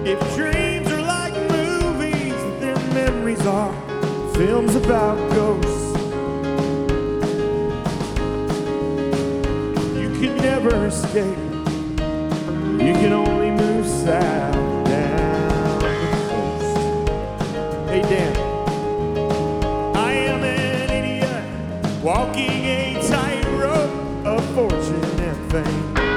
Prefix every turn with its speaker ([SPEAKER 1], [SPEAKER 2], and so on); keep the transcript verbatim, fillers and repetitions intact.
[SPEAKER 1] If dreams are like movies, then memories are films about ghosts. You can never escape. You can only move south down the coast. Hey Dan, I am an idiot walking a tightrope of fortune and fame.